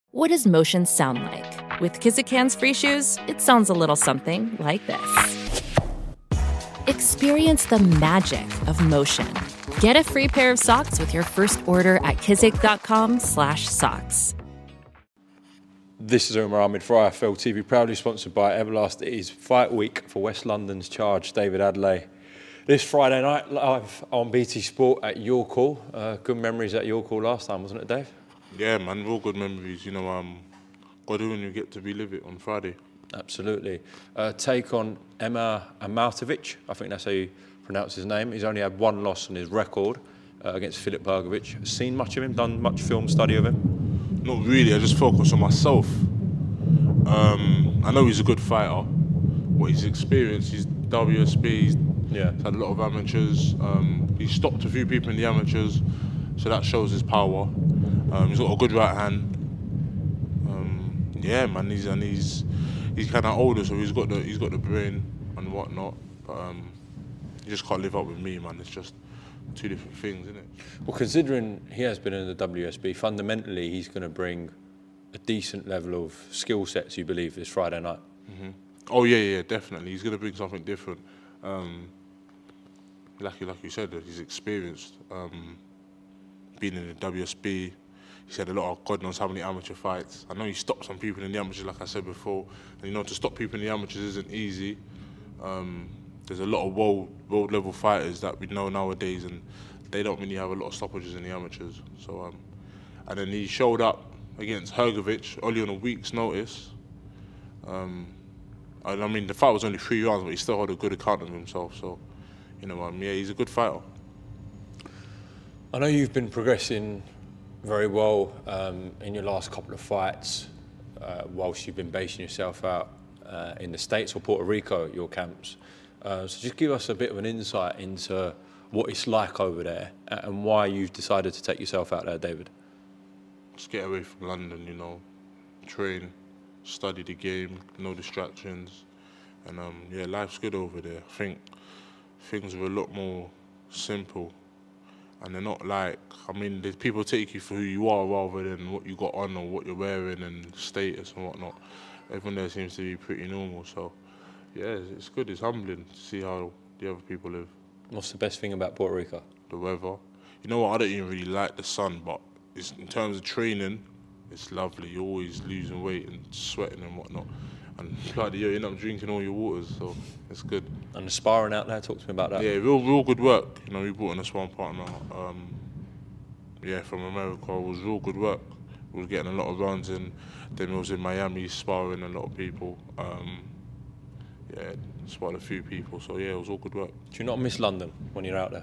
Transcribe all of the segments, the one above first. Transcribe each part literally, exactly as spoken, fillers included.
What does motion sound like? With Kizikans free shoes, it sounds a little something like this. Experience the magic of motion. Get a free pair of socks with your first order at kizik.com slash socks. This is Umar Ahmed for I F L T V, proudly sponsored by Everlast. It is fight week for West London's charge, David Adeleye. This Friday night, live on B T Sport at York Hall. Uh, good memories at York Hall last time, wasn't it, Dave? Yeah, man, real good memories. You know, um, got to when you get to relive it on Friday. Absolutely. Uh, take on Emir Arnautovic. I think that's how you pronounce his name. He's only had one loss on his record uh, against Filip Brgovic. Seen much of him? Done much film study of him? Not really. I just focus on myself. Um, I know he's a good fighter. What his experience, he's W S B. He's yeah. had a lot of amateurs. Um, he's stopped a few people in the amateurs, so that shows his power. Um, he's got a good right hand. Um, yeah, man. He's and he's he's kind of older, so he's got the he's got the brain and whatnot. But um, he just can't live up with me, man. It's just two different things, isn't it? Well, considering he has been in the W S B, fundamentally he's going to bring a decent level of skill sets, you believe, this Friday night. Mm-hmm. Oh yeah, yeah, definitely. He's going to bring something different. Um, like like you said, he's experienced. Um, being in the W S B. He's had a lot of God knows how many amateur fights. I know he stopped some people in the amateurs, like I said before. And you know, to stop people in the amateurs isn't easy. Um, there's a lot of world world level fighters that we know nowadays, and they don't really have a lot of stoppages in the amateurs. So, um, and then he showed up against Hrgovic only on a week's notice. Um, and I mean, the fight was only three rounds, but he still had a good account of himself. So, you know, um, yeah, he's a good fighter. I know you've been progressing very well um, in your last couple of fights, uh, whilst you've been basing yourself out uh, in the States or Puerto Rico at your camps. Uh, so just give us a bit of an insight into what it's like over there and why you've decided to take yourself out there, David. Just get away from London, you know, train, study the game, no distractions, and um, yeah, life's good over there. I think things are a lot more simple. And they're not like, I mean, the people take you for who you are rather than what you got on or what you're wearing and status and whatnot. Everyone there seems to be pretty normal. So, yeah, it's good. It's humbling to see how the other people live. What's the best thing about Puerto Rico? The weather. You know what, I don't even really like the sun, but it's, in terms of training, it's lovely. You're always losing weight and sweating and whatnot. And like you end up drinking all your waters, so it's good. And the sparring out there, talk to me about that. Yeah, real, real good work. You know, we brought in a sparring partner. Um, yeah, from America. It was real good work. We were getting a lot of runs in. Then we was in Miami sparring a lot of people. Um, yeah, sparred a few people. So yeah, it was all good work. Do you not miss London when you're out there?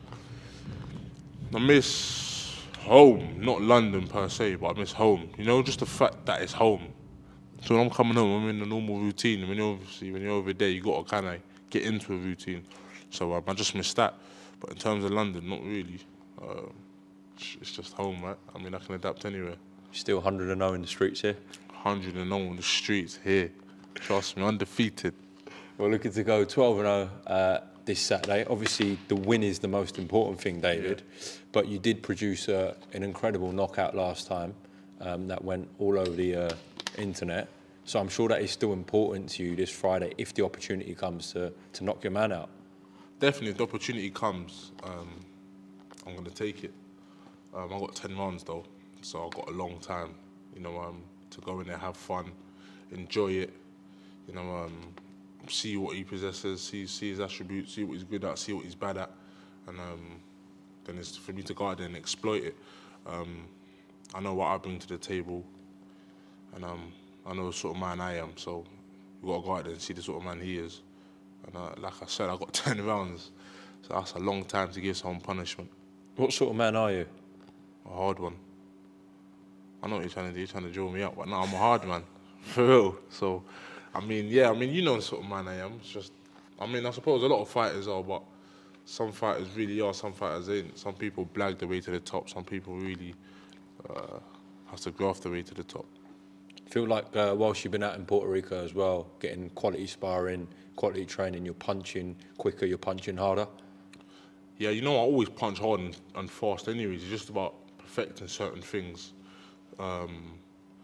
I miss home, not London per se, but I miss home. You know, just the fact that it's home. So when I'm coming home, I'm in a normal routine. When you're obviously when you're over there, you got to kind of get into a routine. So um, I just miss that. But in terms of London, not really. Uh, it's just home, right? I mean, I can adapt anywhere. Still one hundred and oh in the streets here? one hundred and oh in the streets here. Trust me, undefeated. We're looking to go twelve and oh uh, this Saturday. Obviously, the win is the most important thing, David. Yeah. But you did produce uh, an incredible knockout last time um, that went all over the uh, internet. So I'm sure that is still important to you this Friday if the opportunity comes to, to knock your man out. Definitely, if the opportunity comes, um, I'm going to take it. Um, I've got ten rounds though, so I've got a long time, you know, um, to go in there, have fun, enjoy it, you know, um, see what he possesses, see see his attributes, see what he's good at, see what he's bad at, and um, then it's for me to go out there and exploit it. Um, I know what I bring to the table, and um, I know the sort of man I am, so you've got to go out there and see the sort of man he is. And uh, like I said, I got ten rounds, so that's a long time to give someone punishment. What sort of man are you? A hard one. I know what you're trying to do, you're trying to draw me up, but no, I'm a hard man, for real. So, I mean, yeah, I mean, you know the sort of man I am. It's just, I mean, I suppose a lot of fighters are, but some fighters really are, some fighters ain't. Some people blag the way to the top, some people really uh, have to graft the way to the top. Feel like uh, whilst you've been out in Puerto Rico as well, getting quality sparring, quality training, you're punching quicker, you're punching harder? Yeah, you know, I always punch hard and, and fast anyways. It's just about perfecting certain things. Um,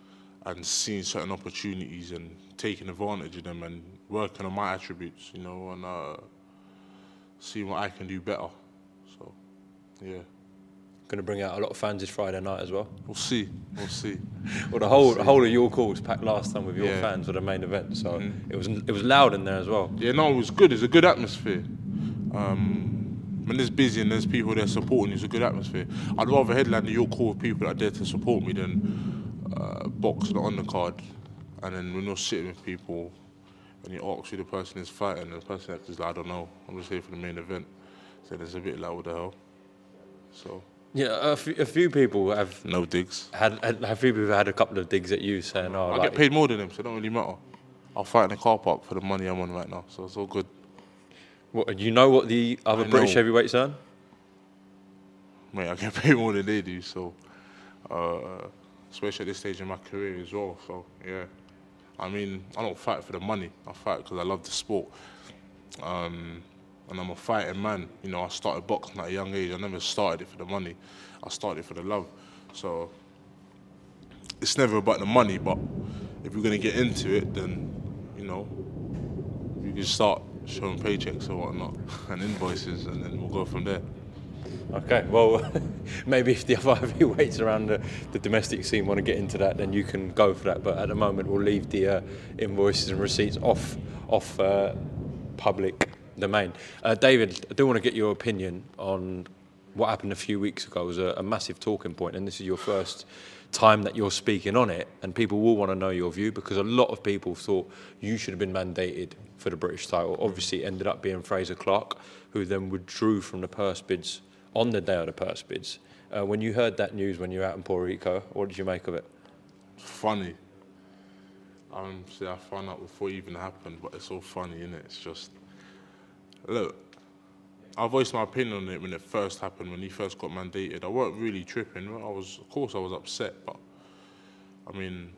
and seeing certain opportunities and taking advantage of them and working on my attributes, you know, and uh, seeing what I can do better. So, yeah. Going to bring out a lot of fans this Friday night as well. We'll see. We'll see. Well, the whole we'll the whole of York Hall was packed last time with your yeah. fans for the main event, so mm-hmm. it was it was loud in there as well. Yeah, no, it was good. It's a good atmosphere. Um, when it's busy and there's people there supporting, it's a good atmosphere. I'd rather headline the York Hall with people that are there to support me than uh, box on the card. And then when you're sitting with people and you ask who the person is fighting, and the person is like, I don't know, I'm just here for the main event. So it's a bit like, what the hell? So. Yeah, a few, a few people have no digs. Had, had a few people have had a couple of digs at you saying, "Oh, I like, get paid more than them, so it don't really matter. I'll fight in the car park for the money I'm on right now, so it's all good." What, do you know what the other I British know. heavyweights earn? Mate, I get paid more than they do, so uh, especially at this stage in my career as well. So yeah, I mean, I don't fight for the money. I fight because I love the sport. Um, And I'm a fighting man. You know, I started boxing at a young age. I never started it for the money. I started it for the love. So it's never about the money, but if you're going to get into it, then, you know, you can start showing paychecks or whatnot and invoices, and then we'll go from there. Okay, well, maybe if the other heavyweights around the, the domestic scene want to get into that, then you can go for that. But at the moment, we'll leave the uh, invoices and receipts off, off uh, public domain. Uh, David, I do want to get your opinion on what happened a few weeks ago. It was a, a massive talking point, and this is your first time that you're speaking on it, and people will want to know your view, because a lot of people thought you should have been mandated for the British title. Obviously, it ended up being Frazer Clarke, who then withdrew from the purse bids on the day of the purse bids. Uh, when you heard that news when you were out in Puerto Rico, what did you make of it? Funny. Um, see, I found out before it even happened, but it's all funny, isn't it? It's just, look, I voiced my opinion on it when it first happened, when he first got mandated. I weren't really tripping. I was, of course, I was upset, but I mean,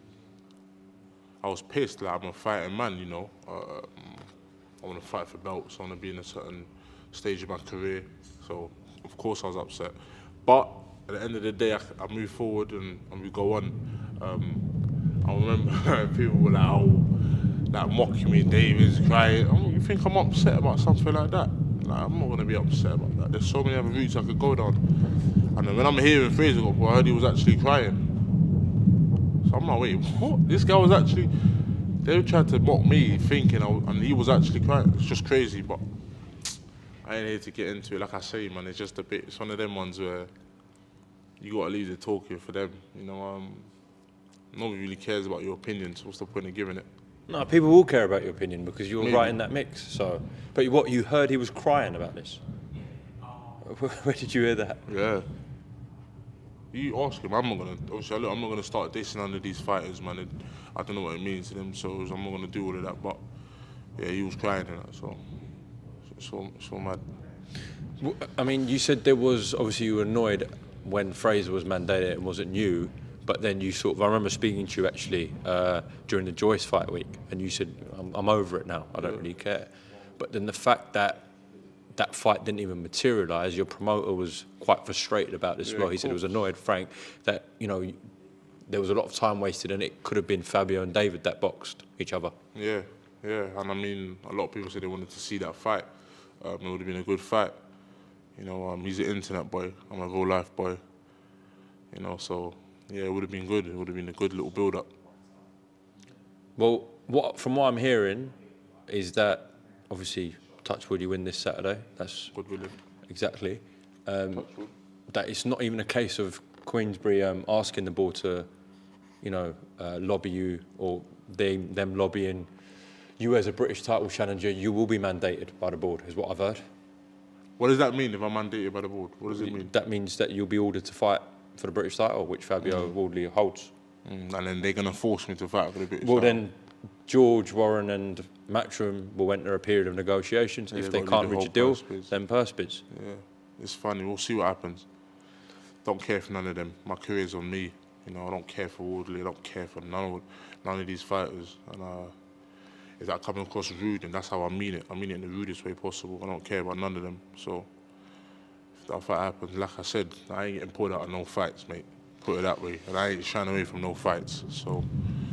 I was pissed. Like, I'm a fighting man, you know. Uh, I want to fight for belts. I want to be in a certain stage of my career. So, of course, I was upset. But at the end of the day, I, I move forward and, and we go on. Um, I remember people were like, oh, like mocking me, David's crying. Oh, you think I'm upset about something like that? Like, I'm not going to be upset about that. There's so many other routes I could go down. And then when I'm hearing Frazer go, I heard he was actually crying. So I'm like, wait, what? This guy was actually... They tried to mock me thinking, I was, and he was actually crying. It's just crazy, but I ain't here to get into it. Like I say, man, it's just a bit... It's one of them ones where you got to leave the talking for them. You know, um, nobody really cares about your opinion, so what's the point of giving it? No, people will care about your opinion because you're Maybe. right in that mix. So, but what, you heard he was crying about this? Where did you hear that? Yeah. You ask him. I'm not gonna. Obviously, look, I'm not gonna start dissing under these fighters, man. It, I don't know what it means to them, so I'm not gonna do all of that. But yeah, he was crying and that, so it's all, it's all mad. Well, I mean, you said there was obviously you were annoyed when Frazer was mandated and wasn't you. But then you sort of, I remember speaking to you actually uh, during the Joyce fight week, and you said, I'm, I'm over it now, I don't really care. But then the fact that that fight didn't even materialise, your promoter was quite frustrated about this as Yeah, well. He said he was annoyed, Frank, that, you know, there was a lot of time wasted and it could have been Fabio and David that boxed each other. Yeah, yeah, and I mean, a lot of people said they wanted to see that fight. Um, it would have been a good fight. You know, um, he's an internet boy, I'm a real life boy. You know, so... Yeah, it would have been good. It would have been a good little build-up. Well, what from what I'm hearing is that obviously, touch wood, you win this Saturday. That's good willing. Exactly. Um, that it's not even a case of Queensberry um, asking the board to, you know, uh, lobby you or they them lobbying you as a British title challenger. You will be mandated by the board, is what I've heard. What does that mean if I'm mandated by the board? What does it mean? That means that you'll be ordered to fight for the British title, which Fabio mm. Wardley holds. Mm, and then they're going to force me to fight for the British well, title. Well, then George, Warren and Matchroom will enter a period of negotiations. Yeah, if they can't the reach a deal, then purse bids. Yeah, it's funny. We'll see what happens. Don't care for none of them. My career's on me. You know, I don't care for Wardley. I don't care for none of, none of these fighters. And uh, if that coming across rude, and that's how I mean it. I mean it in the rudest way possible. I don't care about none of them. So... that fight happens, like I said, I ain't getting pulled out of no fights, mate. Put it that way. And I ain't shying away from no fights. So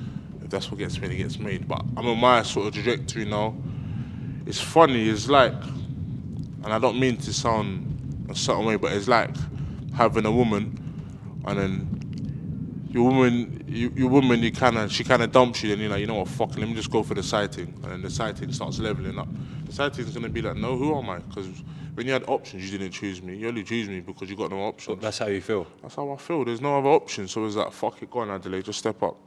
if that's what gets made, it gets made. But I'm on my sort of trajectory now. It's funny, it's like, and I don't mean to sound a certain way, but it's like having a woman, and then your woman, you, your woman, you kind of, she kind of dumps you, and you're like, you know what, fuck, let me just go for the side thing, and then the side thing starts leveling up. The side thing's gonna be like, no, who am I? Because when you had options, you didn't choose me. You only choose me because you got no options. Well, that's how you feel. That's how I feel. There's no other option. So it's like, fuck it, go on, Adelaide, just step up.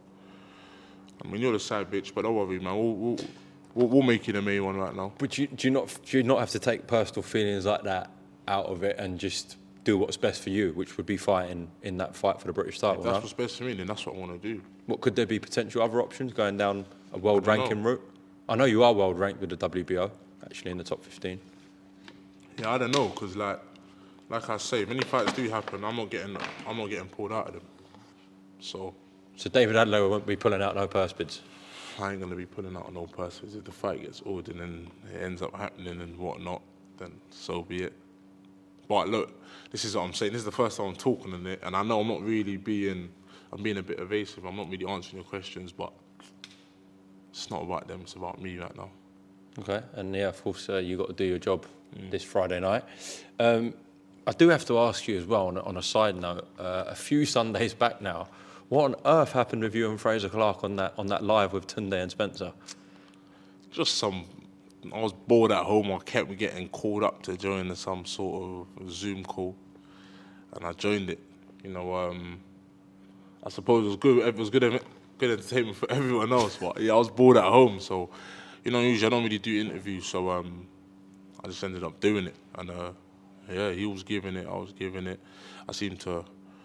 I mean, you're the side bitch, but don't worry, man. We'll, we'll, we'll, we'll make you the main one right now. But you, do you not do you not have to take personal feelings like that out of it and just do what's best for you, which would be fighting in that fight for the British title? If that's right? what's best for me, then that's what I want to do. What could there be potential other options going down a world I don't ranking know. route? I know you are world ranked with the W B O, actually in the top fifteen. Yeah, I don't know, because like, like I say, if any fights do happen, I'm not getting, I'm not getting pulled out of them. So. So David Adelaide won't be pulling out no purse bids. I ain't gonna be pulling out no purse bids. If the fight gets ordered and it ends up happening and whatnot, then so be it. But look, this is what I'm saying. This is the first time I'm talking on it, and I know I'm not really being, I'm being a bit evasive. I'm not really answering your questions, but it's not about them. It's about me right now. Okay, and yeah, of course, uh, you got to do your job mm. this Friday night. Um, I do have to ask you as well, on, on a side note, uh, a few Sundays back now, what on earth happened with you and Fraser Clark on that on that live with Tunde and Spencer? Just some, I was bored at home. I kept getting called up to join some sort of Zoom call, and I joined it. You know, um, I suppose it was good. It was good, good entertainment for everyone else. But yeah, I was bored at home, so you know, usually I don't really do interviews, so um, I just ended up doing it. And uh, yeah, he was giving it, I was giving it. I seemed to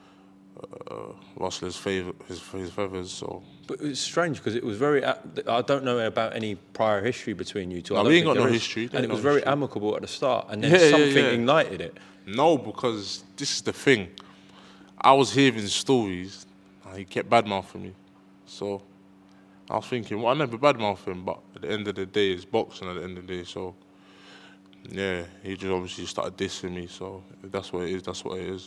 uh, rustle his, favor, his, his feathers, so. But it's strange because it was very, I don't know about any prior history between you two. No, we ain't got no history. And it was no very history. amicable at the start, and then yeah, something yeah, yeah. ignited it. No, because this is the thing. I was hearing stories, and he kept badmouthing me. So I was thinking, well, I never badmouth him, but at the end of the day, it's boxing at the end of the day, so yeah, he just obviously started dissing me, so if that's what it is, that's what it is.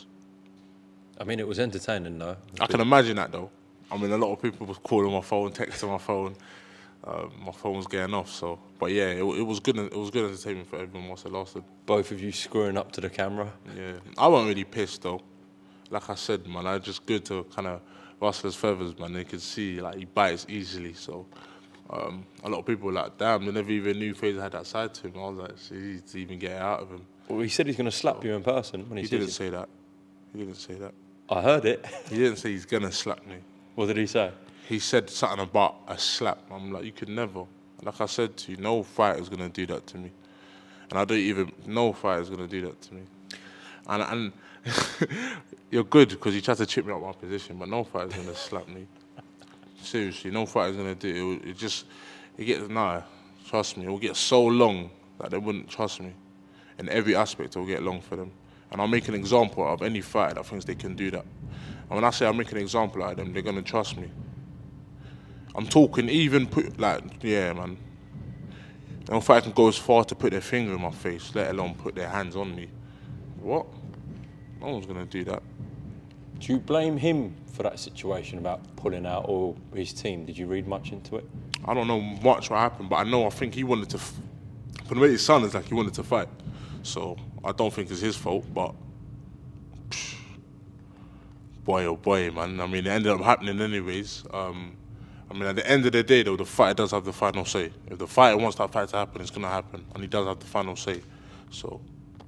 I mean, it was entertaining, though. I can imagine that, though. I mean, a lot of people was calling my phone, texting my phone. Uh, my phone was getting off, so. But yeah, it, it was good. It was good entertainment for everyone once it lasted. Both of you screwing up to the camera. Yeah, I wasn't really pissed though. Like I said, man, I just good to kind of rustle his feathers, man. They could see like he bites easily, so. Um, a lot of people were like, damn, they never even knew Fraser had that side to him. I was like, see, to even get it out of him. Well, he said he's going to slap so, you in person when he, he sees didn't you. say that. He didn't say that. I heard it. He didn't say he's gonna slap me. What did he say? He said something about a slap. I'm like, you could never. Like I said to you, no fighter's gonna do that to me. And I don't even, no fighter's gonna do that to me. And, and you're good because you tried to chip me out my position, but no fighter's gonna slap me. Seriously, no fighter's gonna do it. It, will, it just, it gets, nah, trust me, it will get so long that they wouldn't trust me. In every aspect, it will get long for them. And I'll make an example of any fighter that thinks they can do that. And when I say I'll make an example out of them, they're gonna trust me. I'm talking even put, like, yeah, man. No fighter can go as far to put their finger in my face, let alone put their hands on me. What? No one's gonna do that. Do you blame him for that situation about pulling out or his team? Did you read much into it? I don't know much what happened, but I know I think he wanted to, f from the way it sounded like he wanted to fight. So I don't think it's his fault, but psh, boy oh boy, man. I mean, it ended up happening anyways. Um, I mean, at the end of the day, though, the fighter does have the final say. If the fighter wants that fight to happen, it's gonna happen, and he does have the final say. So.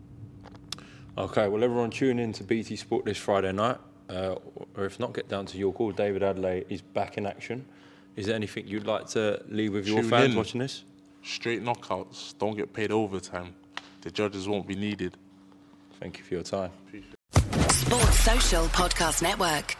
Okay, well, everyone tune in to B T Sport this Friday night, uh, or if not, get down to your call. David Adelaide is back in action. Is there anything you'd like to leave with your Tune fans in. watching this? Straight knockouts. Don't get paid overtime. The judges won't be needed. Thank you for your time. Sports Social Podcast Network.